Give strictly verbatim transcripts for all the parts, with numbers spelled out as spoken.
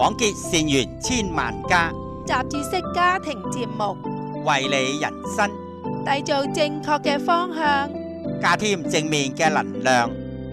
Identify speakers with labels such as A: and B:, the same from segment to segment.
A: 廣結善緣千萬家，
B: 雜誌式家庭節目，
A: 為你人生
B: 締造正確嘅方向，
A: 加添正面嘅能量。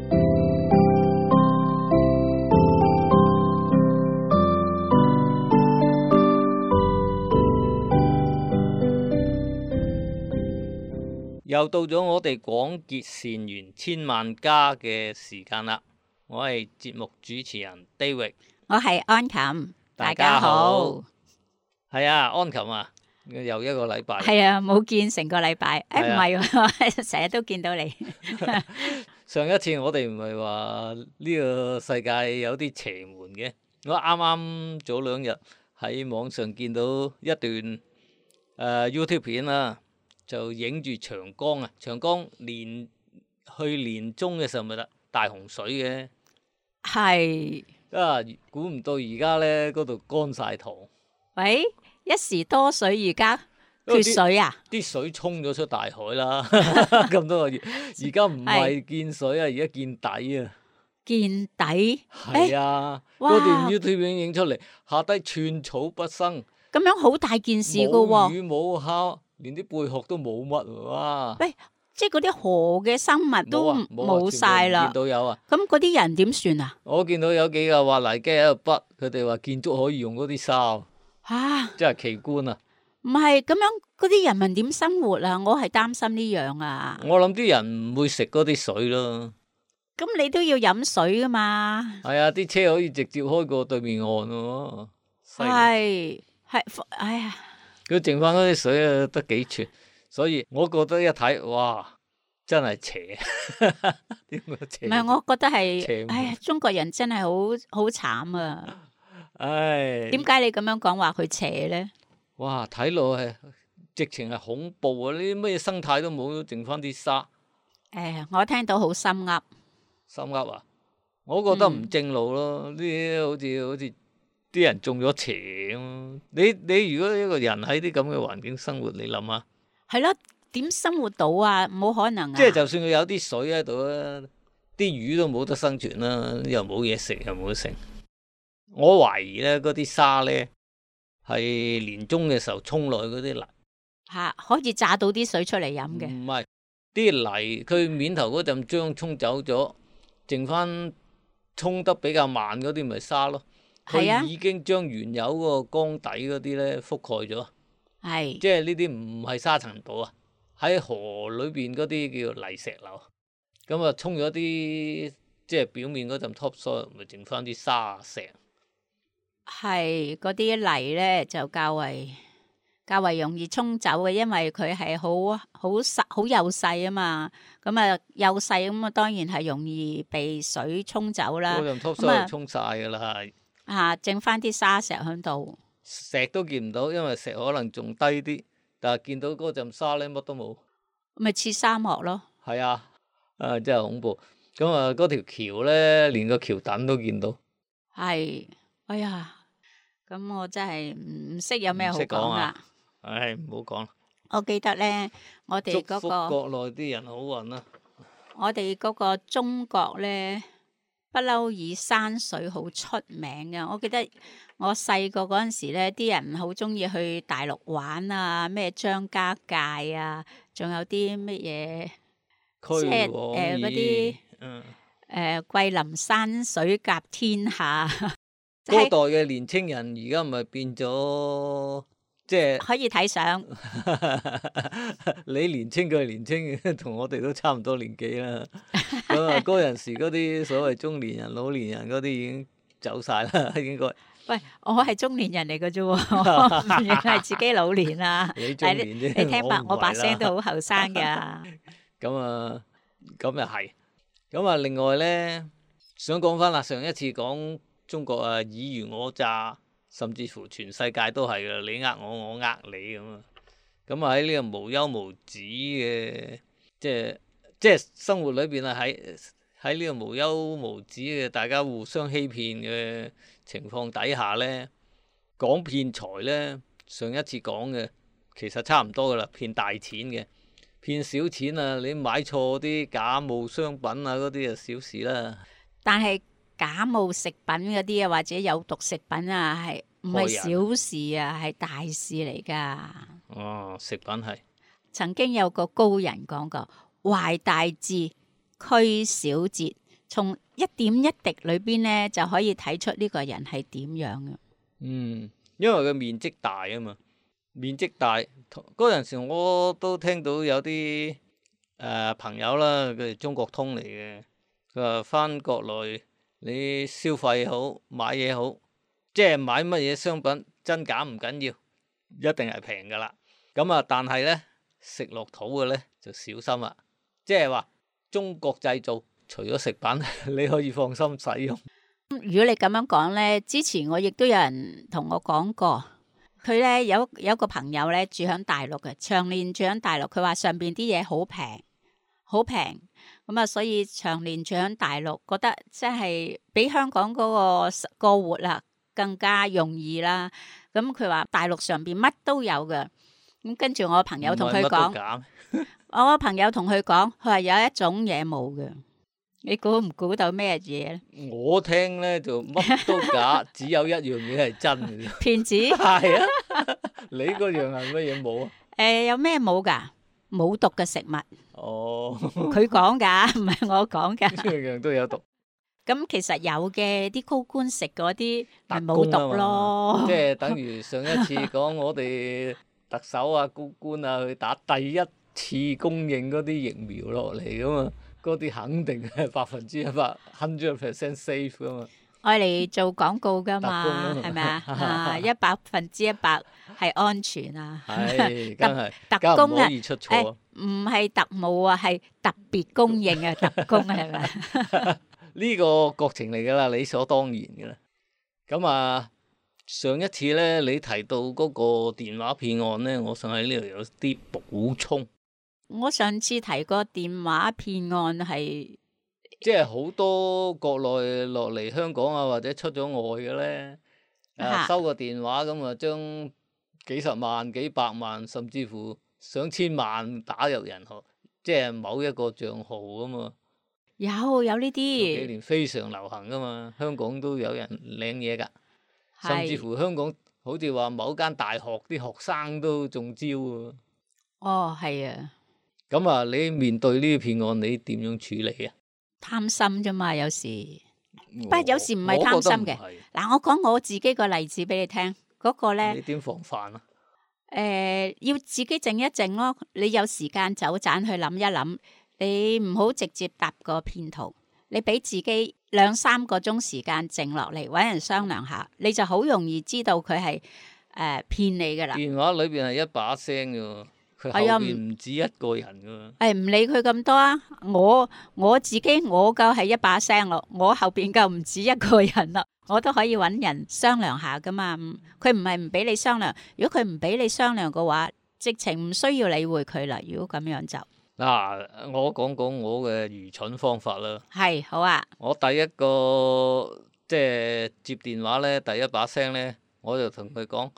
C: 又到咗我哋廣結善緣千萬家嘅時間啦！我係節目主持人 David，
D: 我係安琴，
C: 大家好。係啊，安琴啊，又一個禮拜。
D: 係啊，冇見成個禮拜。誒唔係喎，成日都見到你。
C: 上一次我哋唔係話呢個世界有啲邪門嘅，我啱啱早兩日喺網上見到一段誒、呃、YouTube 片啦。就影住長江啊！長江年去年中嘅時候咪得大洪水嘅，
D: 係
C: 啊！估唔到而家咧嗰度乾晒塘。
D: 喂，一時多水，而家缺水啊！
C: 啲水沖咗出大海啦，咁多個月，而家唔係見水啊，而家見底啊！
D: 見底
C: 係啊！嗰段 YouTube 影影出嚟，下低寸草不生，
D: 咁樣好大件事噶喎！
C: 冇魚冇蝦。連啲貝殼都冇乜哇！
D: 喂，即係嗰啲河嘅生物都冇晒啦。
C: 見到有啊，
D: 咁嗰啲人點算啊？
C: 我見到有幾個挖泥機喺度筆，佢哋話建築可以用嗰啲沙。
D: 嚇！
C: 真係奇觀啊！
D: 唔係咁樣，嗰啲人民點生活啊？我係擔心呢樣啊。
C: 我諗啲人唔會食嗰啲水咯。
D: 咁你都要飲水噶嘛？
C: 係啊，啲車可以直接開過對面岸喎。
D: 係係，哎呀〜
C: 佢剩翻嗰啲水啊，得幾寸，所以我覺得一睇，哇，真係邪。點解邪？
D: 唔係，我覺得係，哎呀，中國人真係好好慘啊！
C: 唉，
D: 點解你咁樣講話佢邪咧？
C: 哇，睇落係直情係恐怖啊！呢啲乜嘢生態都冇，剩翻啲沙。
D: 誒，我聽到好心噏。
C: 心噏啊！我覺得唔正路咯，呢啲好似好似。啲人中咗邪咁，你你如果一個人喺啲咁嘅環境生活，你諗下，
D: 係咯，點生活到啊？冇可能啊！
C: 即係就算佢有啲水喺度啊，啲魚都冇得生存啦，又冇嘢食，又冇得食。我懷疑咧，嗰啲沙咧係年中嘅時候沖落去嗰啲泥，
D: 吓可以榨到啲水出嚟飲嘅。
C: 唔係啲泥，佢面頭嗰陣漿沖走咗，剩翻沖得比較慢嗰啲咪沙咯。佢已經將原有嗰個缸底嗰啲咧覆蓋咗，係即係呢啲唔係沙塵暴啊，喺河裏邊嗰啲叫泥石流，咁啊沖咗啲即係表面嗰陣 topsoil，咪剩翻啲沙石。
D: 係嗰啲泥咧就較為較為容易沖走嘅，因為佢係好好細好幼細啊嘛，咁啊幼細咁啊當然係容易被水沖走啦。
C: 嗰陣 topsoil 沖晒㗎啦。
D: 啊！剩翻啲沙石喺度，
C: 石都見唔到，因為石可能仲低啲，但係見到嗰陣沙咧，乜都冇，
D: 咪似沙漠咯。係
C: 啊，啊真係恐怖。咁啊，嗰條橋咧，連個橋墩都見到。係，
D: 哎呀，咁我真係唔唔識有咩好講啦。
C: 唉，唔好講。
D: 我記得咧，我哋嗰、嗰個
C: 祝福國內啲人好運啦。
D: 我哋嗰個中國咧。不嬲以山水好出名嘅，我記得我細個嗰陣時咧，啲人好中意去大陸玩啊，咩張家界啊，仲有啲乜嘢，即係誒嗰啲誒桂林山水甲天下。
C: 嗰代嘅年青人而家唔係變咗，即係
D: 可以睇相。
C: 你年青佢係年青，同我哋都差唔多年紀啦。咁啊，嗰陣時嗰啲所謂中年人、老年人嗰啲已經走晒啦，應該。喂，
D: 我係中年人嚟嘅啫，我唔係自己老年啦。
C: 你中年啫，
D: 你聽白我把聲都好後生噶。
C: 咁啊，咁又係。咁啊，另外咧，想講翻啦，上一次講中國啊，爾虞我詐，甚至乎全世界都係噶，你呃我，我呃你咁啊。咁啊喺呢個無休無止嘅，即係即係生活裏邊啊，喺喺呢個無休無止嘅大家互相欺騙嘅情況底下咧，講騙財咧，上一次講嘅其實差唔多噶啦，騙大錢嘅，騙小錢啊，你買錯啲假冒商品啊嗰啲啊小事啦。
D: 但係假冒食品嗰啲啊，或者有毒食品啊，係唔係小事啊，係大事嚟噶。
C: 哦，食品係
D: 曾經有個高人講過，懷大志，驅小節，從一點一滴裏邊咧就可以睇出呢個人係點樣嘅。
C: 嗯，因為佢面積大啊嘛，面積大嗰陣時我都聽到有啲誒、呃、朋友啦，佢哋中國通嚟嘅，佢話翻國內你消費好買嘢好，即係買乜嘢商品真假唔緊要，一定係平噶啦。咁啊，但係咧食落肚嘅咧就小心啦，即係話中國製造，除咗食品你可以放心使用。
D: 如果你咁樣講咧，之前我亦都有人同我講過，佢咧有有個朋友咧住響大陸嘅，長年住響大陸，佢話上邊啲嘢好平，好平，咁啊，所以長年住響大陸，覺得即係比香港嗰個過活啦更加容易啦。咁佢話大陸上邊乜都有嘅，咁跟住我朋友同佢講，我朋友同佢講，佢話有一種嘢冇嘅。你估唔估到咩嘢咧？
C: 我聽咧就乜都假，只有一樣嘢係真嘅。
D: 騙子
C: 係啊，你嗰樣係乜嘢冇啊？
D: 誒、呃，有咩冇噶？冇毒嘅食物。
C: 哦，
D: 佢講噶，唔係我講噶。
C: 樣樣都有毒。
D: 咁其實有嘅，啲高官食嗰啲咪冇毒咯。
C: 即係等於上一次講我哋特首啊、高官啊去打第一次供應嗰啲疫苗落嚟噶嘛。嗰啲肯定係百分之一百 hundred percent safe 噶嘛，
D: 愛嚟做廣告噶嘛，係咪啊？啊，一百分之一百係安全啊！
C: 係，梗係
D: 特工啊，
C: 唔可以出錯。
D: 唔係特務啊，係特別供應啊，特工係咪？
C: 呢個國情嚟噶啦，理所當然噶啦。咁啊，上一次咧，你提到嗰個電話騙案咧，我想喺呢度有啲補充。
D: 我上次提過電話騙案係，
C: 即係好多國內落嚟香港啊，或者出咗外嘅咧，誒、啊、收個電話咁啊，將幾十萬、幾百萬，甚至乎上千萬打入人行，即係某一個帳號啊嘛。
D: 有有呢啲
C: 幾年非常流行噶嘛，香港都有人領嘢噶，甚至乎香港好似話某間大學啲學生都中招喎。
D: 哦，係啊。
C: 咁啊，你面對呢啲騙案，你點樣處理啊？
D: 貪心啫嘛，有時，
C: 我
D: 不過有時唔係貪心嘅。嗱，我講我自己個例子俾你聽，嗰、那個咧，
C: 你點防範啊？
D: 誒、呃，要自己靜一靜咯。你有時間走盞去諗一諗，你唔好直接答個騙徒，你俾自己兩三個鐘時間靜落嚟，搵人商量下，你就好容易知道佢係誒騙你噶啦。
C: 電話裏邊係一把聲嘅。佢後邊唔止一個人噶，
D: 誒唔理佢咁多啊！我我自己我夠係一把聲咯，我後邊夠唔止一個人啦，我都可以揾人商量下噶嘛。佢唔係唔俾你商量，如果佢唔俾你商量嘅話，直情唔需要理會佢啦。如果咁樣就
C: 嗱、啊，我講講我嘅愚蠢方法啦。
D: 係好啊！
C: 我第一個即係接電話咧，第一把聲咧，我就同佢講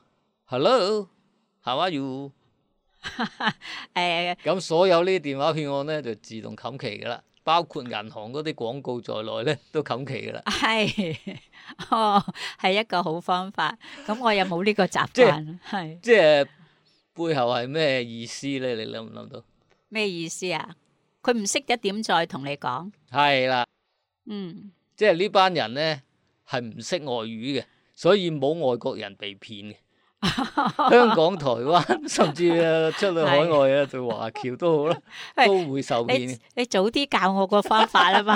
C: Hello，how are you？誒，咁所有呢啲電話騙案咧就自動冚旗噶啦，包括銀行嗰啲廣告在內咧都冚旗噶啦。係，
D: 哦，係一個好方法。咁我又冇呢個習慣，係
C: 即係背後係咩意思咧？你諗唔諗到？
D: 咩意思啊？佢唔識得點再同你講。
C: 係啦，
D: 嗯，
C: 即係呢班人咧係唔識外語嘅，所以冇外國人被騙嘅。香港、台灣甚至啊出去海外啊做華僑都好啦，都會受騙。
D: 你，你早啲教我個方法啦嘛。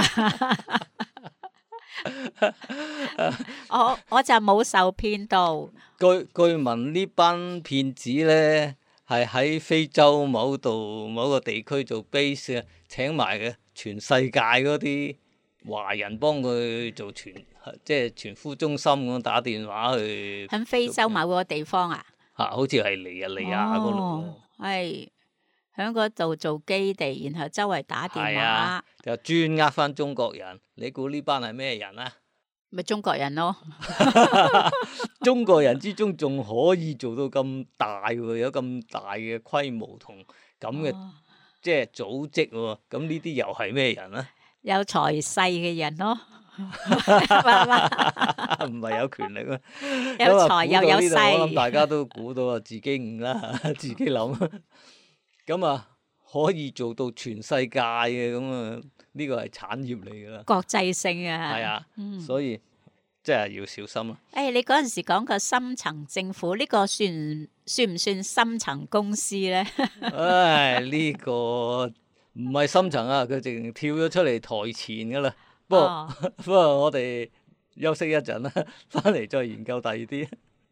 D: 我我就冇受騙到。
C: 據據聞呢班騙子咧係喺非洲某度某個地區做 base 啊，請埋嘅全世界嗰啲華人幫佢做傳。即係傳呼中心咁打電話去喺
D: 非洲某個地方啊？
C: 嚇、啊，好似係尼日利亞嗰度，
D: 係喺嗰度做基地，然後周圍打電話，
C: 啊、就專呃翻中國人。你估呢班係咩人啊？
D: 咪中國人咯。
C: 中國人之中仲可以做到咁大喎，有咁大嘅規模同咁嘅、哦、即係組織喎。咁呢啲又係咩人啊？
D: 有財勢嘅人咯。
C: 唔係有權力咩？
D: 有
C: 咁啊
D: 財又有
C: 估到呢度我諗
D: 勢，
C: 大家都估到啊，自己悟啦，自己諗。咁啊，可以做到全世界嘅，咁啊，呢個係產業嚟㗎啦。
D: 國際性啊。
C: 係啊，
D: 嗯。
C: 所以真係要小心啊。
D: 誒，你嗰陣時講個深層政府，呢、個算唔算唔算深層公司咧？
C: 唉，呢、個唔係深層啊，佢直情跳咗出嚟台前㗎啦。不過、
D: 哦
C: 不過我哋休息一陣啦，翻嚟再研究第二啲。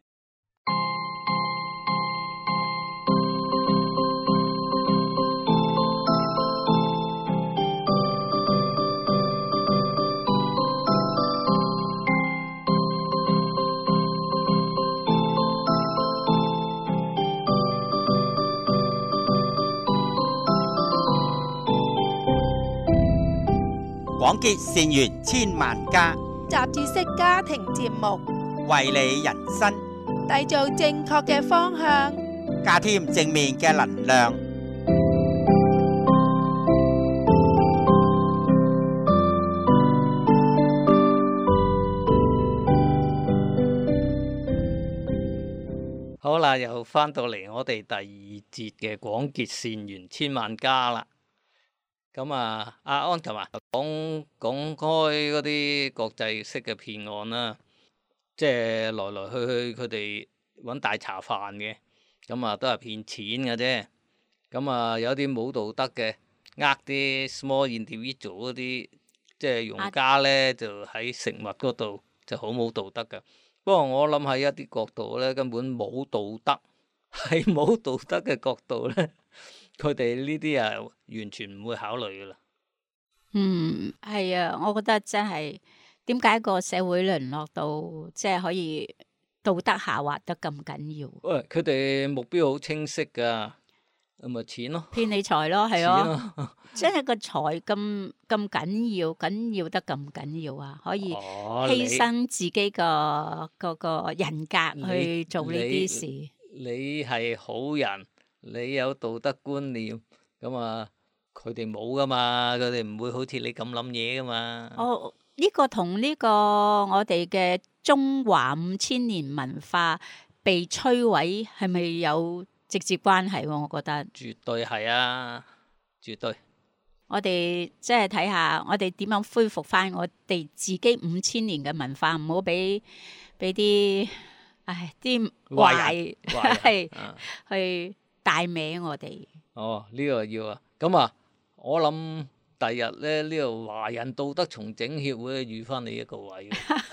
A: 廣結善緣千萬家，
B: 雜誌式家庭節目，
A: 為你人生
B: 締造正確嘅方向。
A: 加添正面嘅能量。
C: 好啦，又翻到嚟我哋第二節嘅廣結善緣千萬家啦。咁啊，阿安琴啊，講講開嗰啲國際式嘅騙案啦，即係來來去去佢哋揾大茶飯嘅，咁啊都係騙錢嘅啫。咁啊有啲冇道德嘅，呃啲 small individual 嗰啲，即係用家咧就喺食物嗰度就好冇道德㗎。不過我諗喺一啲角度咧，根本冇道德，係冇道德嘅角度咧，佢哋呢啲啊完全唔會考慮噶啦。
D: 嗯，係啊，我覺得真係點解個社會淪落到即係可以道德下滑得咁緊要？
C: 喂，佢哋目標好清晰噶，咁咪錢咯，
D: 騙你財咯，係
C: 錢
D: 咯，
C: 咯。
D: 即係個財咁咁緊要，緊要得咁緊要啊！可以
C: 哦，
D: 犧牲自己個個個人格去做呢啲事。
C: 你係好人，你有道德觀念，咁啊，佢哋冇噶嘛，佢哋唔會好似你咁諗嘢噶嘛。
D: 哦，呢個同呢個我哋嘅中華五千年文化被摧毀係咪有直接關係喎？我覺得
C: 絕對係啊，絕對。
D: 我哋即係睇下，我哋點樣恢復翻我哋自己五千年嘅文化，唔好俾俾啲唉啲壞係去帶歪我哋。
C: 哦，呢、個要啊，咁啊，我諗第日咧呢、個華人道德重整協會預翻你一個位。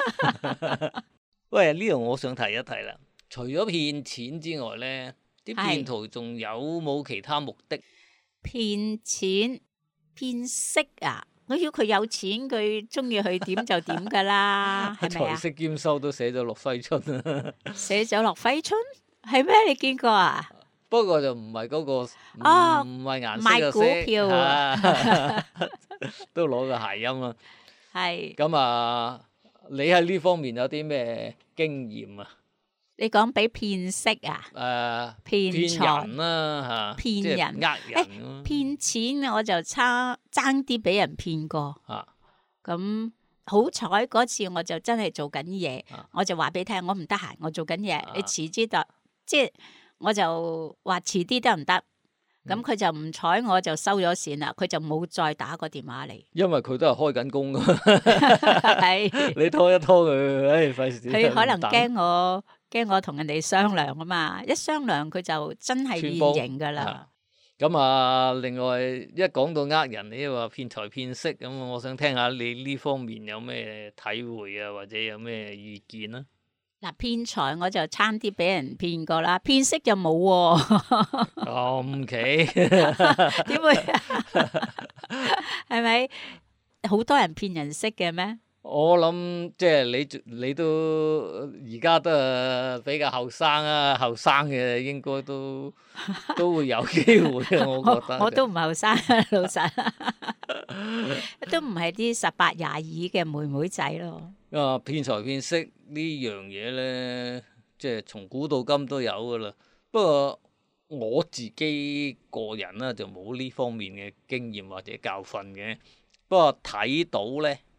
C: 喂，呢度我想提一提啦，除咗騙錢之外咧，啲騙徒仲有冇其他目的？
D: 騙錢騙色啊！我要佢有錢，佢中意去點就點噶啦，係咪啊？
C: 財色兼收都寫咗落揮春啊！
D: 寫咗落揮春係咩？你見過啊？
C: 不過就唔係嗰個，唔
D: 哦
C: 唔係顏色
D: 賣
C: 嘅
D: 股票
C: 色
D: 啊
C: 啊都攞個諧音啊！
D: 係
C: 咁啊，你喺呢方面有啲咩經驗啊？
D: 你講俾騙色啊？
C: 誒，騙
D: 騙財
C: 人啦嚇，
D: 騙人
C: 即係呃人咁咯
D: 騙錢我就差爭啲俾人騙過。
C: 嚇
D: 咁好彩嗰次我就真係做緊嘢，
C: 啊
D: 我就話俾你聽，我唔得閒，我做緊嘢，
C: 啊
D: 你遲啲得，即係我就話遲啲得唔得？咁
C: 嗯
D: 佢就唔睬我，就收咗線啦，佢就冇再打個電話嚟。
C: 因為佢都係開緊工噶，
D: 係
C: 你拖一拖佢，唉，費事。
D: 佢可能驚我驚我同人哋商量啊嘛，一商量佢就真係現形噶啦。
C: 咁啊，另外一講到呃人，你話騙財騙色咁，我想聽下你呢方面有咩體會啊，或者有咩意見啊？
D: 嗱，騙財我就差啲俾人騙過啦，騙色就冇喎。
C: 咁奇
D: 點會？係咪好多人騙人色嘅咩？
C: 我諗即係你你都而家都係比較後生啊，後生嘅應該都都會有機會嘅，我覺得。
D: 我都唔後生，老實，都唔係啲十八廿二嘅妹妹仔咯。
C: 啊，騙財騙色呢樣嘢咧，即係從古到今都有噶啦。不過我自己個人咧就冇呢方面嘅經驗或者教訓嘅。不過睇到咧，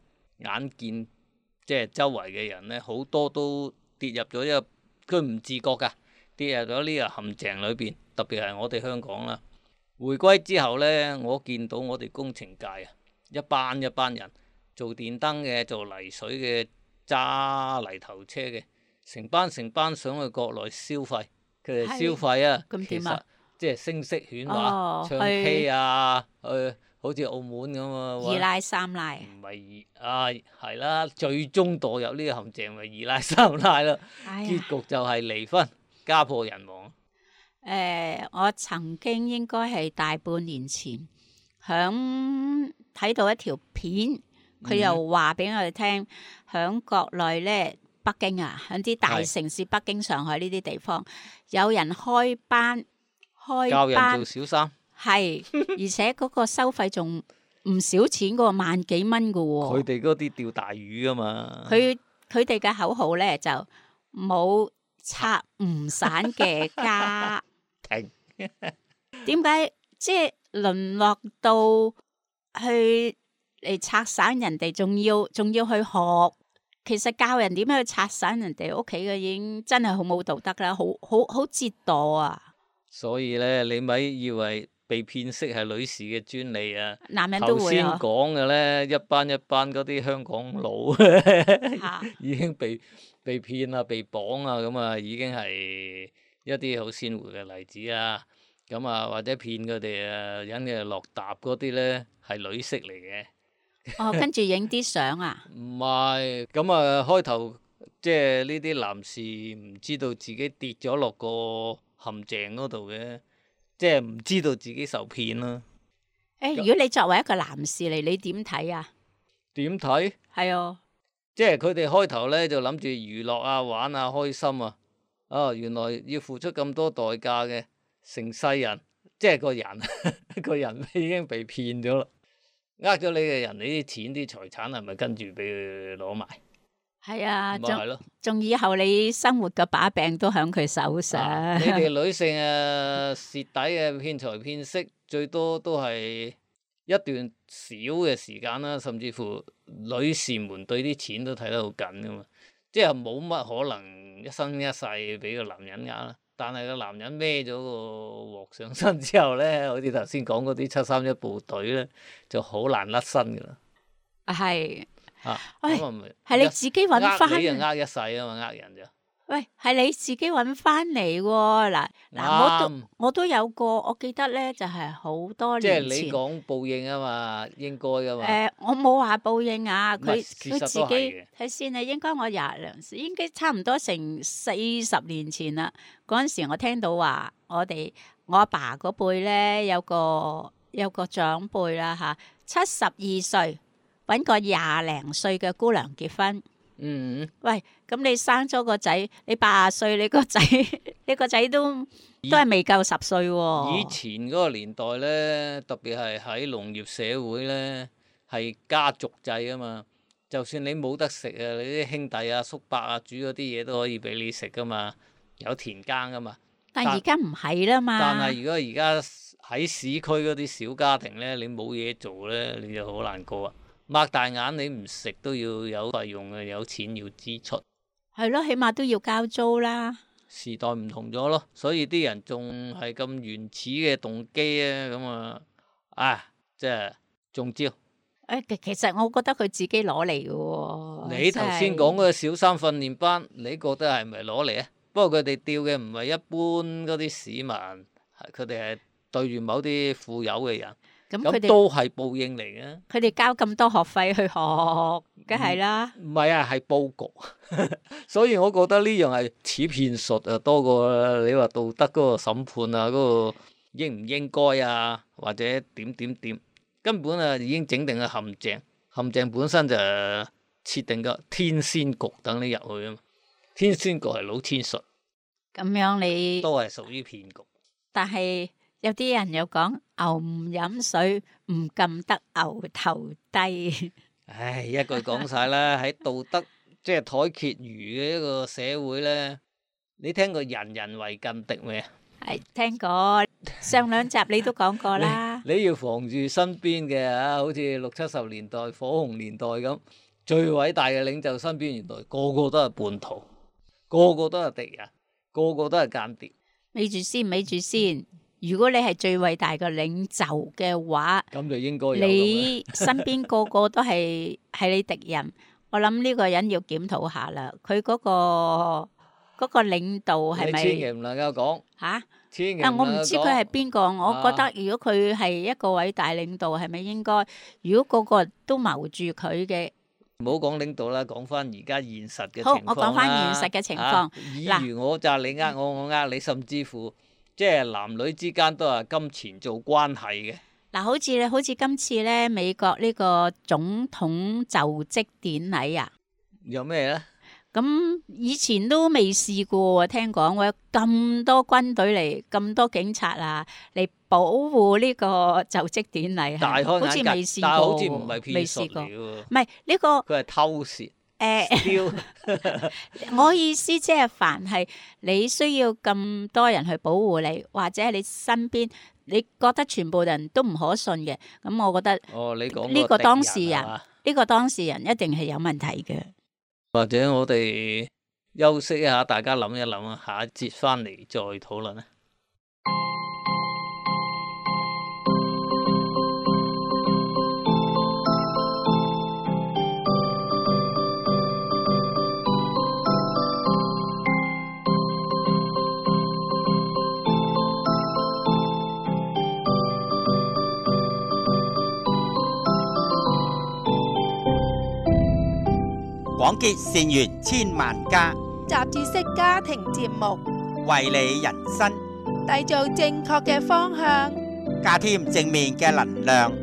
C: 眼見即係周圍嘅人咧，好多都跌入咗一個佢唔自覺㗎，跌入咗呢個陷阱裏邊。特別係我哋香港啦，回歸之後咧，我見到我哋工程界啊，一班一班人做電燈嘅、做泥水嘅、揸泥頭車嘅，成班成班想去國內消費。佢哋消費啊，
B: 咁點啊？
C: 即係聲色犬馬、
B: 哦
C: 唱 K 啊，去好似澳門咁啊，
D: 二奶三奶，
C: 唔係啊，係啦，最終墮入呢個陷阱咪二奶三奶咯，
D: 哎呀
C: 結局就係離婚、家破人亡。
D: 誒、呃，我曾經應該係大半年前，響睇到一條片，佢又話俾我哋聽，響國內咧，北京啊，響啲大城市，北京、上海呢啲地方，有人開班，開班
C: 教人做小三，
D: 係，而且嗰個收費仲唔少錢嘅喎，萬幾蚊嘅喎。
C: 佢哋嗰啲釣大魚啊嘛。
D: 佢佢哋嘅口號咧就冇拆唔散嘅家。
C: 停。
D: 點解即係淪落到去嚟拆散人哋，仲要仲要去學？其實教人點樣去拆散人哋屋企嘅，已經真係好冇道德啦，好好好折墮啊！
C: 所以咧，你咪以為被騙色係女士嘅專利啊？
D: 男人都
C: 頭先
D: 會啊！
C: 講嘅咧，一班一班嗰啲香港佬
D: 嚇
C: 已經被被騙啊、被綁啊，咁啊已經係一啲好鮮活嘅例子啊。咁啊，或者騙佢哋啊，引佢哋落搭嗰啲咧係女色嚟嘅。
D: 哦，跟住影啲相啊！
C: 唔係，咁啊開頭即係呢啲男士唔知道自己跌咗落個陷阱嗰度嘅，即係唔知道自己受騙啦。
D: 誒，如果你作為一個男士嚟，你點睇啊？
C: 點睇？
D: 係啊，
C: 即係佢哋開頭咧就諗住娛樂啊、玩啊、開心啊，啊原來要付出咁多代價嘅，成世人即係個人個人已經被騙咗啦。呃咗你嘅人，你啲錢啲財產係咪跟住俾佢攞埋？
D: 係啊，
C: 咪係咯，
D: 仲以後你生活嘅把柄都喺佢手上。
C: 啊你哋女性啊蝕底嘅騙財騙色，最多都係一段小嘅時間啦，甚至乎女士們對啲錢都睇得好緊噶嘛，即係冇乜可能一生一世俾個男人呃啦。但係個男人孭咗個鑊上身之後咧，好似頭先講嗰啲七三一部隊咧，就好難甩身噶啦。
D: 係，
C: 啊，
D: 喂
C: 咁啊咪
D: 係你自己揾翻。
C: 呃你就呃一世啊嘛，呃人就。
D: 喂，係你自己揾翻嚟喎。嗱嗱，我都我都有個，我記得咧就係好多
C: 即係
D: 年前。
C: 你講報應啊嘛，應該噶嘛。
D: 誒，我冇話報應啊，佢
C: 事實
D: 佢自己
C: 都係嘅
D: 睇先啊，應該我廿零歲，應該差唔多成四十年前啦。嗰陣時我聽到話，我哋我阿爸嗰輩咧有個有個長輩啦嚇，七十二歲揾個廿零歲嘅姑娘結婚。
C: 嗯，
D: 喂，咁你生咗個仔，你八十歲，你個仔你個仔都都係未夠十歲喎。
C: 以前嗰個年代咧，特別係喺農業社會咧，係家族制啊嘛。就算你冇得食啊，你啲兄弟啊、叔伯啊煮嗰啲嘢都可以俾你食噶嘛，有田耕噶嘛。
D: 但而家唔係啦嘛。
C: 但係如果而家喺市區嗰啲小家庭咧，你冇嘢做咧，你就好難過啊！擘大眼你唔食都要有費用嘅，有錢要支出。
D: 係咯，起碼都要交租啦。
C: 時代唔同咗咯，所以啲人仲係咁原始嘅動機啊，咁啊，啊，即係中招。
D: 誒，其其實我覺得佢自己攞嚟嘅喎。
C: 你頭先講嗰個小三訓練班，你覺得係咪攞嚟啊？不過佢哋釣嘅唔係一般嗰啲市民，佢哋係對住某啲富有嘅人。
D: 咁佢哋
C: 咁都係報應嚟嘅。
D: 佢哋交咁多學費去學，梗係啦。
C: 唔係啊，係佈局。所以我覺得呢樣係似騙術啊，多過你話道德嗰個審判啊，嗰、嗰個應唔應該啊，或者點點點，根本啊已經整定個陷阱。陷阱本身就設定個天仙局等你入去啊嘛。天仙局係老千術，
D: 咁樣你
C: 都係屬於騙局。
D: 但係有啲人又講牛唔飲水唔撳得牛頭低。
C: 唉，一句講晒啦，喺道德即係台揭魚嘅一個社會咧，你聽過人人為近敵未啊？
D: 係聽過，上兩集你都講過啦。
C: 你要防住身邊嘅啊，好似六七十年代火紅年代咁， 最偉大嘅領袖身邊原來個個都係叛徒，個個都係敵人，個個都係間諜。
D: 咪住先，咪住先。如果你係最偉大嘅領袖嘅話，
C: 咁就應該有
D: 你身邊個個都係係你敵人。我諗呢個人要檢討下啦。佢嗰、嗰個嗰、嗰個領導係咪？
C: 千祈唔能夠講
D: 嚇。
C: 千祈
D: 啊！我唔知佢係邊個，我覺得如果佢係一個偉大領導，係咪應該？如果個個都謀住佢嘅，
C: 唔好講領導啦，講翻而家現實嘅情況。
D: 好，我講翻現實嘅情況。
C: 啊、爾虞我詐，你呃我，我呃你，甚至乎即係男女之間都係金錢做關係嘅。
D: 嗱，好似好似今次咧，美國呢個總統就職典禮啊，
C: 有咩咧？
D: 咁以前都未試過喎，聽講喎，咁多軍隊嚟，咁多警察啊嚟保護呢個就職典禮，
C: 大開眼界，
D: 好似未試過，
C: 但係好似唔係騙術嚟嘅喎，
D: 未試過，唔係呢個，
C: 佢係偷竊。
D: 誒，我意思即係凡係你需要咁多人去保護你，或者係你身邊你覺得全部人都唔可信嘅，咁我覺得
C: 哦，你講
D: 呢個當事人，
C: 呢、
D: 呢個當事人一定係有問題嘅。
C: 或者我哋休息一下，大家諗一諗啊，下一節翻嚟再討論啊。
A: 廣結善緣千萬家，
B: 雜誌式家庭節目，
A: 為你人生
B: 締造正確嘅方向，
A: 加添正面嘅能量。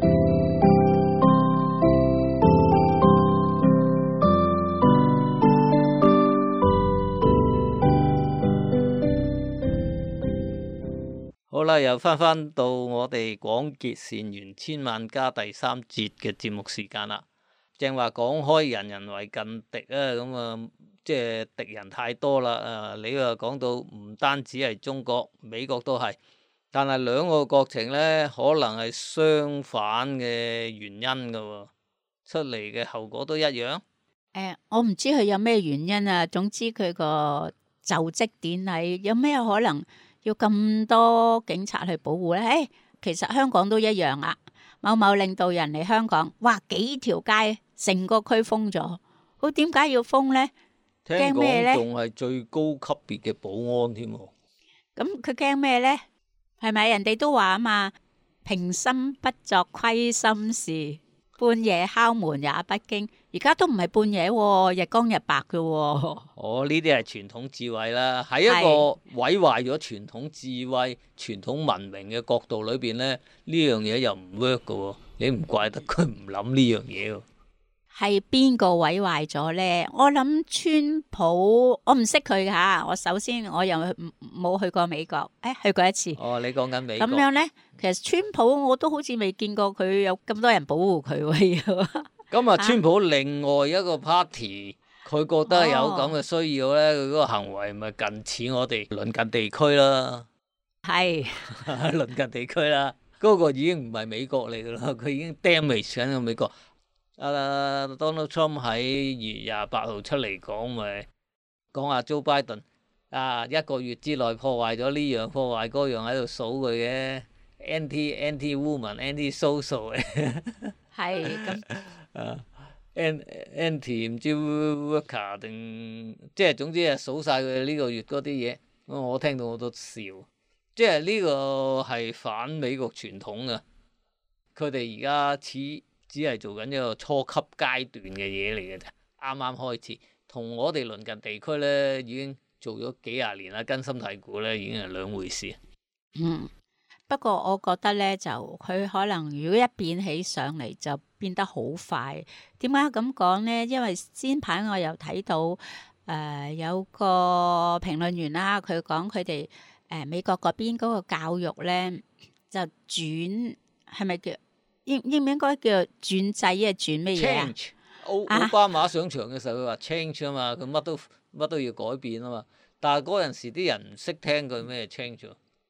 C: 好啦，又翻翻到我哋廣結善緣千萬家第三節嘅節目時間啦。正話講開人人為近敵啊，咁啊，即係敵人太多啦。啊，你又講到唔單止係中國，美國都係，但係兩個國情呢，可能係相反嘅原因噶喎，出嚟嘅後果都一樣。誒、
D: 呃，我唔知佢有咩原因啊。總之佢個就職典禮有咩可能要咁多警察去保護呢？誒、哎，其實香港都一樣啊。某某領導人嚟香港，哇，幾條街。成個區封咗，佢點解要封呢？驚咩呢？
C: 仲係最高級別嘅保安添。
D: 咁佢驚咩呢？係咪人哋都話啊嘛？平心不作虧心事，半夜敲門也不驚。而家都唔係半夜，日光日白嘅。
C: 哦，呢啲係傳統智慧啦。喺一個毀壞咗傳統智慧、傳統文明嘅角度裏邊呢，呢樣嘢又唔 work 嘅。你唔怪得佢唔諗呢樣嘢。
D: 係邊個毀壞咗呢？我諗川普，我唔識佢噶。我首先我又冇去過美國，誒，去過一次。
C: 哦，你講緊美國。
D: 咁樣呢，其實川普我都好似未見過佢有咁多人保護佢。
C: 咁啊，川普另外一個 party，佢覺得有咁嘅需要呢，佢嗰個行為咪近似我哋鄰近地區啦。係鄰近地區啦，嗰個已經唔係美國嚟噶啦，佢已經 damage 緊個美國。Uh, Donald Trump 喺二月廿八號出嚟講，咪講下 Joe Biden 啊，一個月之內破壞咗呢樣破壞嗰樣，喺度數佢嘅 anti anti woman anti social 嘅
D: 係咁
C: 啊 anti 唔知 worker 定即係總之係數晒佢呢個月嗰啲嘢，我聽到我都笑，即係呢個係反美國傳統嘅，佢哋而家似。只係做緊一個初級階段嘅嘢嚟嘅啫，啱啱開始，同我哋鄰近地區咧已經做咗幾廿年啦，根深蒂固咧已經係兩回事。
D: 嗯，不過我覺得咧就佢可能如果一變起上嚟就變得好快。點解咁講咧？因為先排我又睇到誒、呃、有個評論員啦，佢講佢哋誒美國嗰邊嗰個教育咧就轉係咪叫？應應唔應該叫轉制啊？轉乜嘢啊？
C: 奧奧巴馬上場嘅時候，佢話 change 啊嘛，佢乜都乜都要改變啊嘛。但係嗰陣時啲人唔識聽佢咩 change，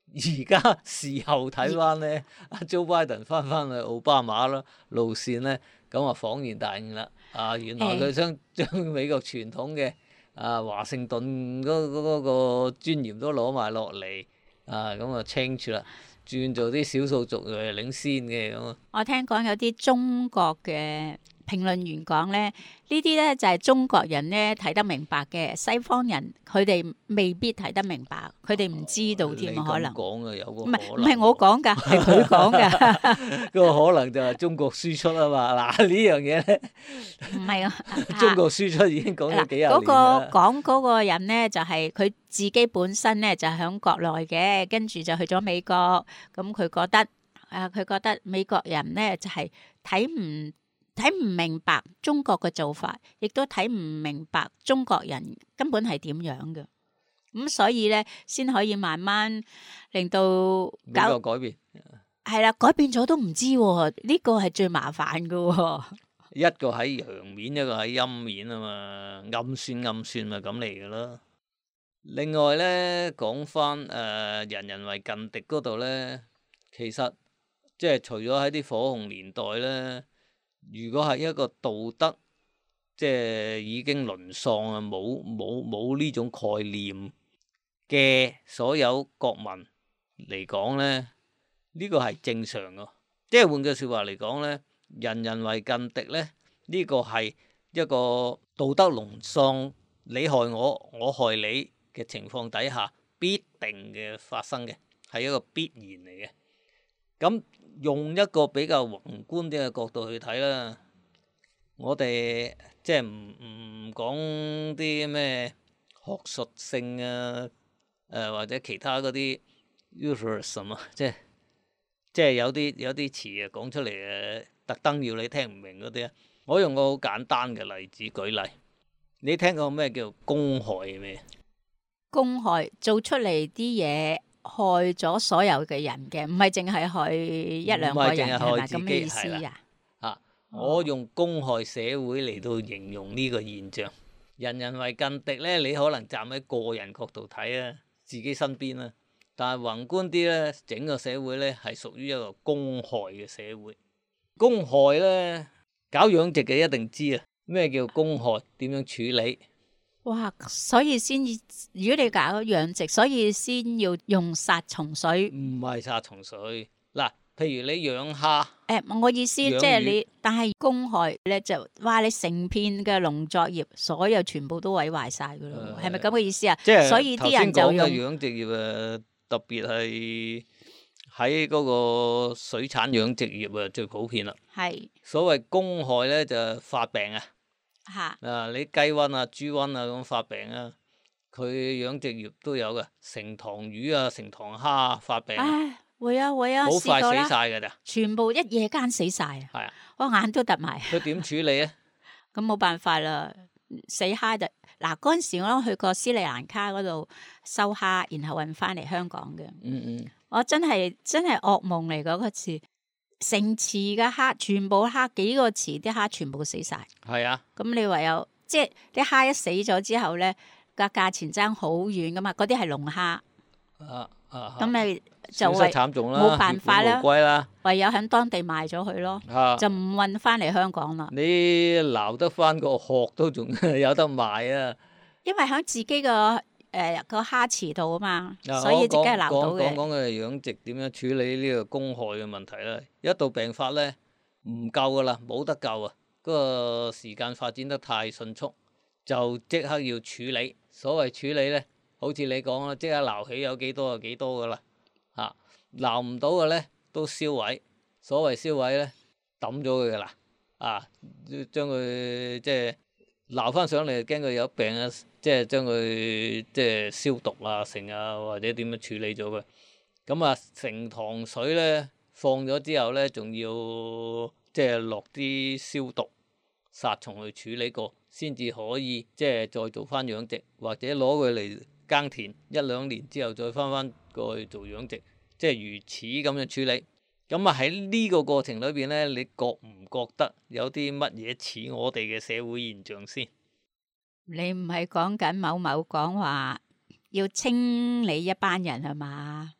C: 而家事後睇翻咧，阿 Joe Biden 翻翻去奧巴馬啦路線咧，咁啊恍然大悟啦！啊，原來佢想將美國傳統嘅啊華盛頓嗰嗰嗰個尊嚴都攞埋落嚟啊，咁啊 change 啦，轉做啲少數族裔領先嘅咁啊。
D: 我聽講有啲中國嘅評論員講咧，呢啲咧就係中國人咧睇得明白嘅，西方人佢哋未必睇得明白，佢哋唔知道添啊，可能。
C: 講嘅有個
D: 唔係唔係我講㗎，係佢講㗎。
C: 嗰個可能就係中國輸出啊嘛。嗱呢樣嘢咧，
D: 唔係啊，
C: 中國輸出已經講咗幾廿年
D: 嗰個
C: 啦。
D: 講嗰個人咧，就係佢自己本身咧就喺國內嘅，跟住就去咗美國，咁佢覺得啊，佢覺得美國人咧就係睇唔睇唔明白中國嘅做法，亦都睇唔明白中國人根本係點樣嘅，咁所以咧先可以慢慢令到
C: 美國改變
D: 係啦，改變咗都唔知喎，呢個係最麻煩嘅喎。
C: 一個喺陽面，一個喺陰面啊嘛，暗算暗算咪咁嚟嘅咯。另外咧，講翻誒人人為近敵嗰度咧，其實即係除咗喺啲火紅年代咧。如果係一個道德，即係已經淪喪啊，冇冇冇呢種概念嘅所有國民嚟講咧，呢個係正常嘅。即係換句説話嚟講咧，人人為近敵咧，呢個係一個道德淪喪，你害我，我害你嘅情況底下必定嘅發生嘅，係一個必然嚟嘅。咁用一個比較宏觀啲嘅角度去睇啦，我哋即係唔唔講啲咩學術性啊，誒、呃、或者其他嗰啲 euphemism 啊，即係即係有啲有啲詞啊講出嚟誒，特登要你聽唔明嗰啲啊。我用個好簡單嘅例子舉例，你聽過咩叫公害咩？
D: 公害做出嚟啲嘢。害咗所有嘅人嘅，唔係淨係害一兩個人，係咪咁嘅意思啊？
C: 啊，我用公害社會嚟到形容呢個現象，人人為近敵咧，你可能站喺個人角度睇啊，自己身邊啦，但係宏觀啲咧，整個社會咧係屬於一個公害嘅社會。公害咧，搞養殖嘅一定知啊，咩叫公害？點樣處理？
D: 哇！所以先，如果你搞養殖，所以先要用殺蟲水。
C: 唔係殺蟲水嗱，譬如你養蝦，
D: 誒、欸，我意思即係你，但係公害咧就話你成片嘅農作業，所有全部都毀壞晒噶咯，係咪咁嘅意思啊？
C: 即係
D: 所以啲人就用
C: 養殖業誒，特別係喺嗰個水產養殖業啊，最普遍啦。係所謂公害咧，就係發病啊。嚇！啊，你雞瘟啊、豬瘟啊咁發病啊，佢養殖業都有嘅，成塘魚啊、成塘蝦啊發病。唉，會啊會啊，好快死晒㗎咋，全部一夜間死晒啊！係啊，我眼都突埋。佢點處理啊？咁冇辦法啦，死蝦就嗱嗰陣時我都去過斯里蘭卡嗰度收蝦，然後運翻嚟香港嘅。嗯嗯，我真係真係噩夢嚟嗰個次。成池嘅蝦，全部蝦幾個池啲蝦全部死晒。係啊，咁你唯有即係啲蝦一死咗之後咧，個價錢爭好遠噶嘛。嗰啲係龍蝦。啊啊！咁你就為冇辦法啦，唯有喺當地賣咗佢咯。啊、就唔運翻嚟香港啦。你撈得翻個殼都仲有得賣啊！因為喺自己個。誒、呃，個蝦池度啊嘛，啊所以即刻撈到嘅。講講嘅養殖點樣處理呢個公害嘅問題咧？一到病發咧，唔救噶啦，冇得救啊！嗰、那個時間發展得太迅速，就即刻要處理。所謂處理咧，好似你講啦，即刻撈起有幾多就幾多噶啦，嚇撈唔到嘅咧都燒毀。所謂燒毀咧，抌咗佢噶啦，啊，將佢即係撈翻上嚟，驚佢有病啊！即係將佢即係消毒啊，成啊，或者點樣處理咗佢。咁啊，成塘水咧放咗之後咧，仲要即係落啲消毒殺蟲去處理過，先至可以即係再做翻養殖，或者攞佢嚟耕田一兩年之後再翻翻過去做養殖，即係如此咁樣處理。咁啊喺呢個過程裏邊咧，你覺唔覺得有啲乜嘢似我哋嘅社會現象先？你唔係講緊某某講話要清理一班人係嘛？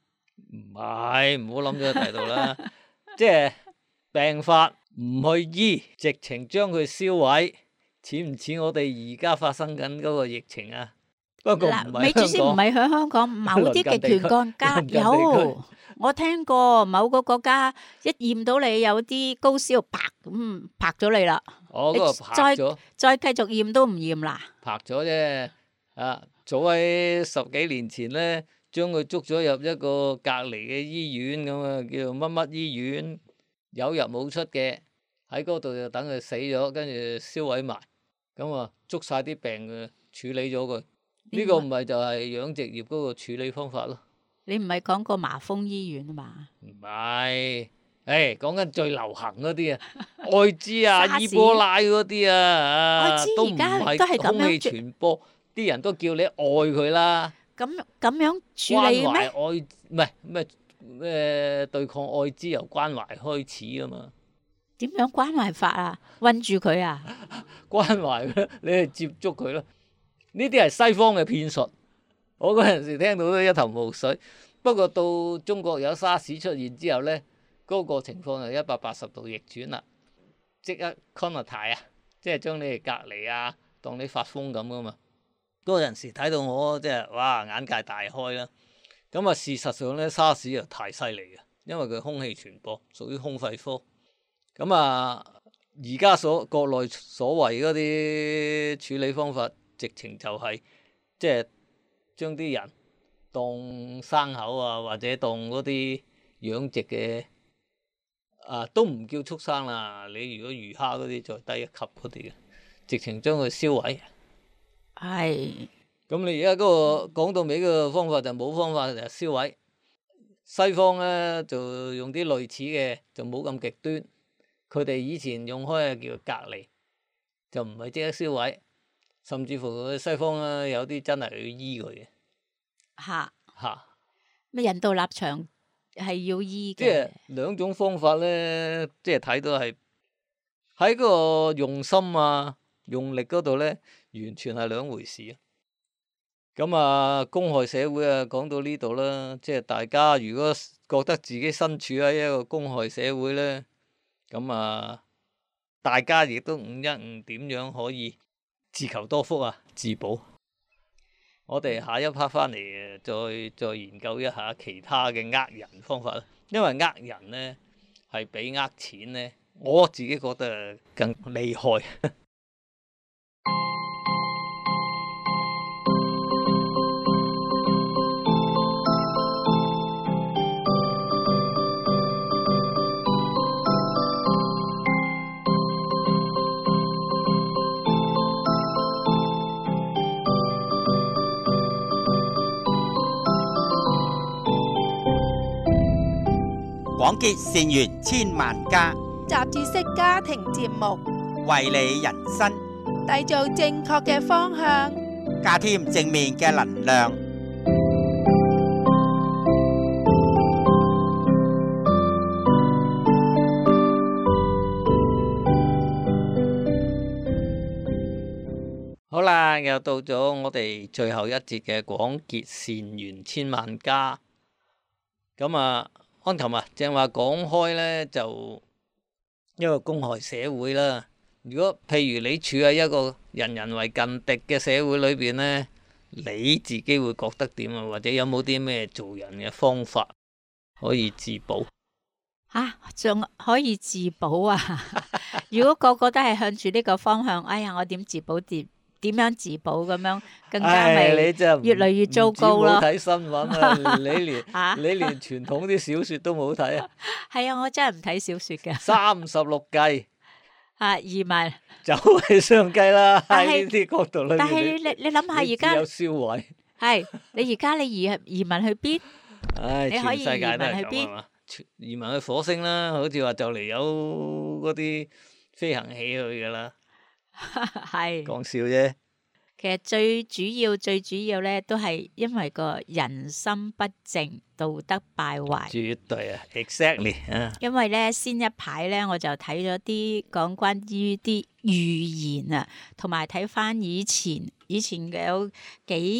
C: 唔係，唔好諗咗喺度啦。即係病發唔去醫，直情將佢燒毀，似唔似我哋而家發生緊嗰個疫情啊？不過唔
D: 嗱，
C: 係
D: 美主先唔
C: 香港，
D: 係喺香港，某啲極權國家
C: 鄰近地區
D: 有。我聽過某個國家一驗到你有啲高燒，啪咁拍咗你啦，
C: 我嗰個
D: 你
C: 拍咗。
D: 再繼續驗都唔驗啦。
C: 拍咗啫，啊！早喺十幾年前咧，將佢捉咗入一個隔離嘅醫院咁啊，叫做乜乜醫院，有入冇出嘅，喺嗰度就等佢死咗，跟住燒毀埋，咁啊捉晒啲病嘅處理咗佢。呢個唔係就係養殖業嗰個處理方法咯。
D: 你唔係講過麻風醫院啊嘛？
C: 唔係，誒講緊最流行嗰啲啊，愛滋啊、
D: 沙士
C: 伊波拉嗰啲啊，啊
D: 愛滋
C: 都唔
D: 而家
C: 係
D: 都係咁樣
C: 空氣傳播，啲人都叫你愛佢啦。
D: 咁咁樣處理
C: 關懷
D: 咩？
C: 愛唔係咩咩對抗愛滋由關懷開始啊嘛，
D: 點樣關懷法啊？韞住佢啊？
C: 關懷佢，你去接觸佢咯。呢啲係西方嘅騙術，我嗰陣時聽到都一頭霧水。不過到中國有沙士出現之後咧，嗰、個情況就一百八十度逆轉啦，即刻 contact 啊，即係將你哋隔離啊，當你發瘋咁噶嘛。嗰陣時睇到我即係哇眼界大開啦。咁啊事實上咧，沙士又太犀利嘅，因為佢空氣傳播，屬於胸肺科。咁啊而家所國內所謂嗰啲處理方法，直情就係、是、即係將啲人當生口啊，或者當嗰啲養殖嘅啊，都唔叫畜生啦。你如果魚蝦嗰啲再低一級嗰啲嘅，直情將佢燒毀。
D: 係
C: 咁你而家嗰個講到尾個方法就冇方法就係燒毀。西方咧就用啲類似嘅，就冇咁極端。佢哋以前用開係叫隔離，就唔係即刻燒毀，甚至乎西方咧有啲真係去醫佢嘅
D: 嚇
C: 嚇。
D: 咩人道立場係要醫
C: 即係
D: 嘅，
C: 兩種方法咧，即係睇到係喺個用心啊、用力嗰度咧，完全係兩回事啊。咁啊，公害社會啊，講到呢度啦，即係大家如果覺得自己身處喺一個公害社會咧，咁啊，大家亦都悟一悟點樣可以自求多福啊，自保。我哋下一 part 翻嚟再再研究一下其他嘅呃人方法啦，因為呃人咧係比呃錢咧，我自己覺得更厲害。
A: 廣結善緣千萬家，
B: 雜誌式家庭節目，
A: 為你人生
B: 締造正確嘅方向。
A: 加添正面嘅能量。
C: 好啦，又到咗我哋最後一節嘅廣結善緣千萬家。咁啊，安琴啊，正話講開咧，就一個公害社會啦。如果譬如你處喺一個人人為近敵嘅社會裏邊咧，你自己會覺得點啊？或者有冇啲咩做人嘅方法可以自保？
D: 嚇仲可以自保啊？如果個個都係向住呢個方向，哎呀，我點自保點點樣自保咁樣，更加
C: 唉，
D: 咪
C: 你真係唔
D: 越嚟越糟糕咯
C: 唔止冇睇新聞啊！你連
D: 嚇
C: 你連傳統啲小説都冇睇啊！
D: 係啊！我真係唔睇小説嘅
C: 三十六計
D: 啊，移民。
C: 就係相計啦，
D: 但係
C: 喺呢啲角度裏面，
D: 但係你你你諗下而家
C: 你只有燒毀。
D: 係你而家你移移民去邊？
C: 唉，
D: 你可以
C: 全世界都係
D: 移民去邊
C: 咁啊嘛！全移民去火星啦，好似話就嚟有嗰啲飛行器去噶啦，
D: 係
C: 講笑啫。
D: 其實最主要最主要咧，都係因為個人心不正，道德敗壞。
C: 絕對啊，exactly 啊，
D: 因為咧，先一排咧，我就睇咗啲講關於啲預言啊，同埋睇翻以前以前嘅有幾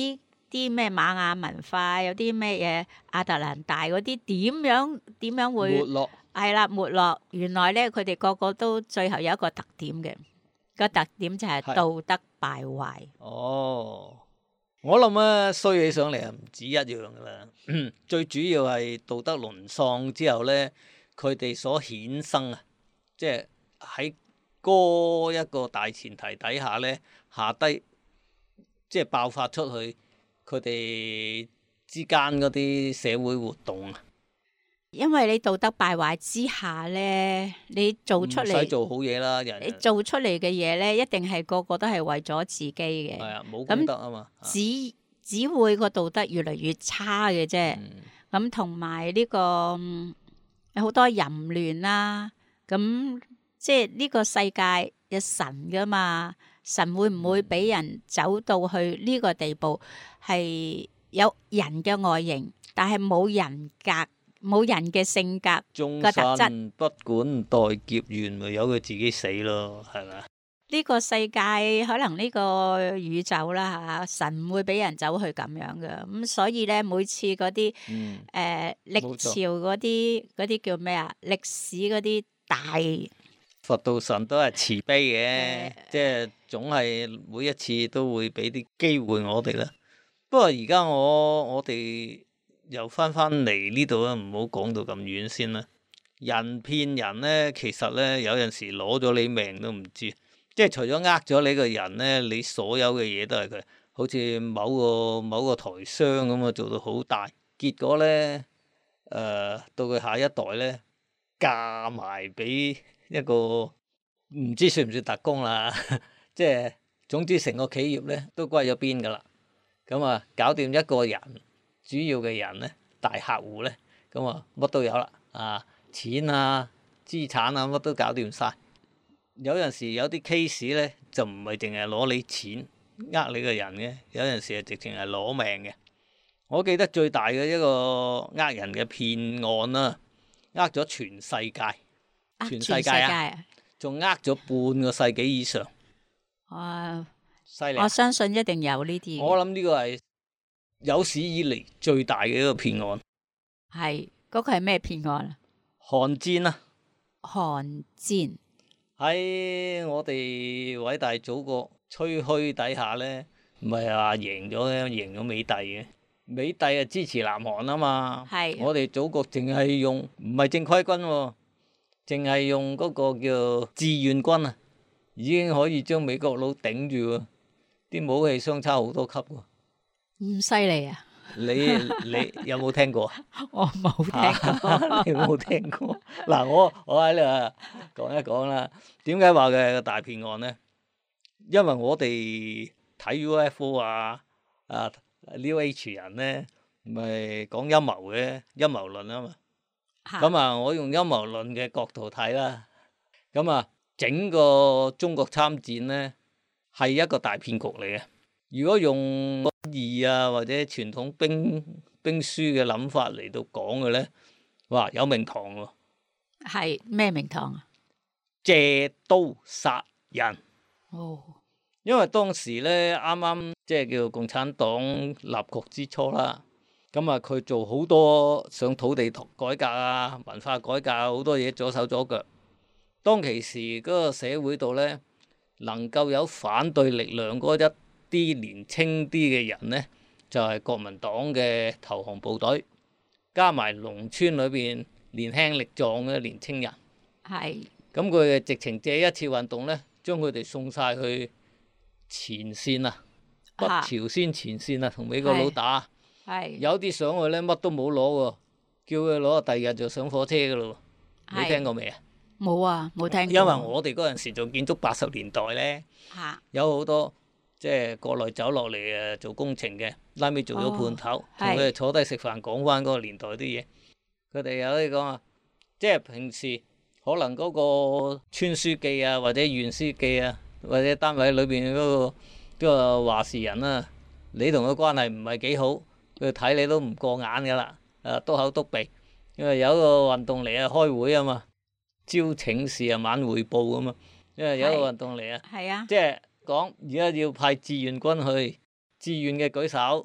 D: 啲咩瑪雅文化，有啲咩嘢亞特蘭大嗰啲點樣點樣會
C: 沒落
D: 係啦沒落。原來咧佢哋個個都最後有一個特點嘅，個特點就係道德敗壞。
C: 哦，我諗啊衰起上嚟啊唔止一樣噶啦，最主要係道德淪喪之後咧，佢哋所衍生啊，即係喺嗰一個大前提底下咧，下低即係爆發出去，佢哋之間嗰啲社會活動啊。
D: 因為你道德敗壞之下咧，你做出嚟
C: 唔使做好嘢啦，人
D: 你做出嚟嘅嘢咧，一定係個個都係為咗自己嘅。
C: 係啊，冇功德啊嘛，
D: 只只會個道德越嚟越差嘅啫。咁同埋呢個、嗯、有好多淫亂啦。咁即係呢個世界有神噶嘛？神會唔會俾人走到去呢個地步？係有人嘅外形，但係冇人格。冇人嘅性格
C: 眾
D: 個特質，
C: 神不管待劫緣，咪由佢自己死咯，係咪？
D: 呢個世界可能呢個宇宙啦嚇，神唔會俾人走去咁樣嘅，咁所以咧每次嗰啲誒歷朝嗰啲嗰啲叫咩啊？歷史嗰啲大
C: 佛道神都係慈悲嘅，呃、即係總係每一次都會俾啲機會我哋啦。不過而家我我哋。又翻翻嚟呢度啦，唔好講到咁遠先啦。人騙人咧，其實咧有陣時攞咗你命都唔知，即係除咗呃咗你個人咧，你所有嘅嘢都係佢。好似某個某個台商咁啊，做到好大，結果咧誒、呃、到佢下一代咧嫁埋俾一個唔知算唔算特工啦，即係總之成個企業咧都歸咗邊噶啦。咁啊，搞掂一個人。主要嘅人咧，大客戶咧，咁啊乜都有啦，啊錢啊、資產啊乜都搞掂晒。有陣時有啲 case 咧，就唔係淨係攞你錢呃你個人嘅，有陣時係直情係攞命嘅。我記得最大嘅一個呃人嘅騙案啦，呃咗全世界，全世界啊，仲呃咗半個世紀以上。
D: 哇！
C: 犀利！
D: 我相信一定有呢啲。
C: 我諗呢個係有史以嚟最大嘅一個騙案。
D: 係嗰、嗰個係咩騙案啊？
C: 韓戰啊！
D: 韓戰
C: 喺我哋偉大祖國吹噓底下咧，唔係話贏咗嘅，贏咗美帝嘅。美帝啊支持南韓啊嘛。係。我哋祖國淨係用唔係正規軍喎，淨係用嗰個叫志願軍啊，已經可以將美國佬頂住喎。啲武器相差好多級喎。
D: 咁犀利啊！
C: 你你有冇聽過？
D: 我冇聽過。
C: 你冇聽過？嗱，我我喺度講一講啦。點解話佢係個大騙案咧？因為我哋睇 U F O 啊啊 New Age 人咧，唔係講陰謀嘅陰謀論啊嘛。咁啊，我用陰謀論嘅角度睇啦。咁啊，整個中國參戰咧係一個大騙局嚟嘅。如果用義啊或者傳統兵兵書嘅諗法嚟到講嘅咧，哇有名堂喎！
D: 係咩名堂啊？
C: 借刀殺人。
D: 哦，
C: 因為當時咧啱啱即係叫共產黨立國之初啦，咁啊佢做好多上土地改革啊、文化改革啊，好多嘢左手左腳。當其時嗰個社會度咧，能夠有反對力量嗰一啲年青啲嘅人咧，就係、是、國民黨嘅投降部隊，加埋農村裏邊年輕力壯嘅年青人。係。咁佢哋直情借一次運動咧，將佢哋送晒去前線啊，北朝鮮前線啊，同美國佬打。係。有啲上去咧，乜都冇攞喎，叫佢攞，第二日就上火車噶咯。你聽過未啊？冇啊，冇聽過。因為我哋嗰陣時做建築八十年代咧，有好多。即係國內走落嚟誒做工程嘅，拉尾做咗判頭，同佢哋坐低食飯講翻嗰個年代啲嘢。佢哋有啲講啊，即係平時可能嗰個村書記啊，或者縣書記啊，或者單位裏邊嗰個嗰個話事人啊，你同佢關係唔係幾好，佢睇你都唔過眼噶啦，誒篤口篤鼻。因為有一個運動嚟啊，開會啊嘛，朝請示啊，晚彙報啊嘛。因為有一個運動嚟啊，係啊，即係。講而家要派志願軍去，志願嘅舉手，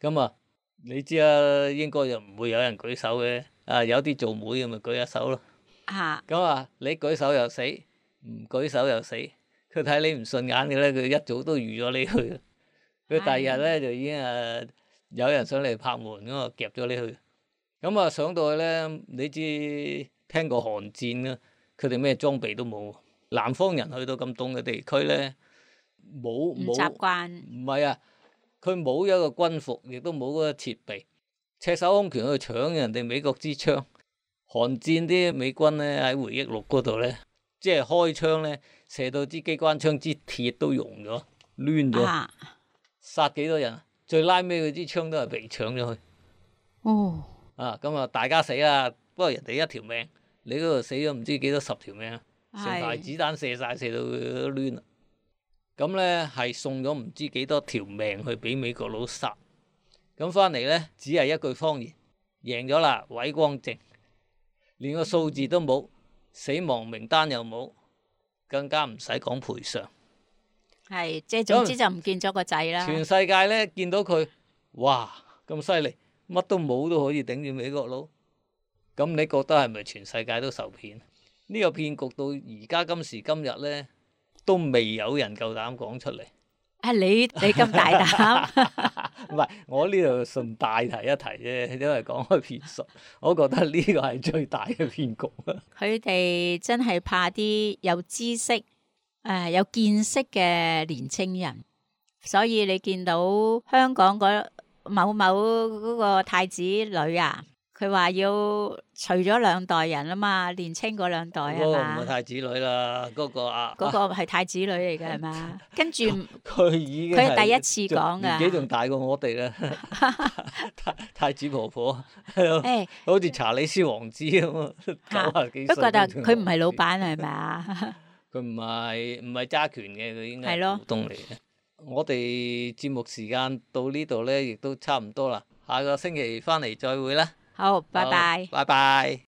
C: 咁啊，你知啊，應該就唔會有人舉手嘅。啊，有啲做妹咁咪舉下手咯。
D: 嚇
C: 咁啊，你舉手又死，唔舉手又死。佢睇你唔順眼嘅咧，佢一早都預咗你去。佢第二日咧就已經誒有人上嚟拍門咁啊，夾咗你去。咁啊上到去咧，你知聽過韓戰啦，佢哋咩裝備都冇。南方人去到咁凍嘅地區咧，冇
D: 唔
C: 冇
D: 習慣。
C: 唔係啊，佢冇一個軍服，亦都冇嗰個設備，赤手空拳去搶人哋美國支槍。韓戰啲美軍咧喺回憶錄嗰度咧，即係開槍咧，射到支機關槍支鐵都溶咗，攣咗，
D: 啊
C: 殺幾多人？最拉尾嗰支槍都係被搶咗去。
D: 哦，
C: 啊，咁啊大家死啦，不過人哋一條命，你嗰度死咗唔知幾多十條命，成排子彈射晒，射到佢都攣啦。咁咧係送咗唔知幾多條命去俾美國佬殺。咁翻嚟咧只係一句謊言，贏咗啦，偉光正。連個數字都冇，死亡名單又冇，更加唔使講賠償。
D: 係即係總之就唔見咗個仔啦。
C: 全世界咧見到佢，哇咁犀利，乜都冇都可以頂住美國佬。咁你覺得係咪全世界都受騙？呢個騙局到而家今時今日咧，都未有人夠膽講出嚟。
D: 啊你你咁大膽？
C: 唔係，我呢度順帶提一提啫，因為講開騙術，我覺得呢個係最大嘅騙局。
D: 佢哋真係怕啲有知識、誒、呃、有見識嘅年青人，所以你見到香港嗰某某嗰個太子女啊，佢話要除咗兩代人啊嘛，年青嗰兩代
C: 嗰個唔
D: 係嘛
C: 係？太子女啦，嗰、個啊，
D: 嗰個係太子女嚟嘅係嘛？跟住
C: 佢已經
D: 佢係
C: 係
D: 第一次講㗎
C: 年紀仲大過我哋啦。太太子婆婆，
D: 誒
C: 好似查理斯王子咁啊，九啊幾歲
D: 不過但
C: 都仲
D: 佢唔係老闆係咪啊？
C: 佢唔係唔係揸權嘅，佢應該
D: 係咯
C: 係股東嚟嘅。我哋節目時間到呢度咧，亦都差唔多啦。下個星期翻嚟再會啦。
D: 好，拜
C: 好
D: 拜。
C: 拜拜。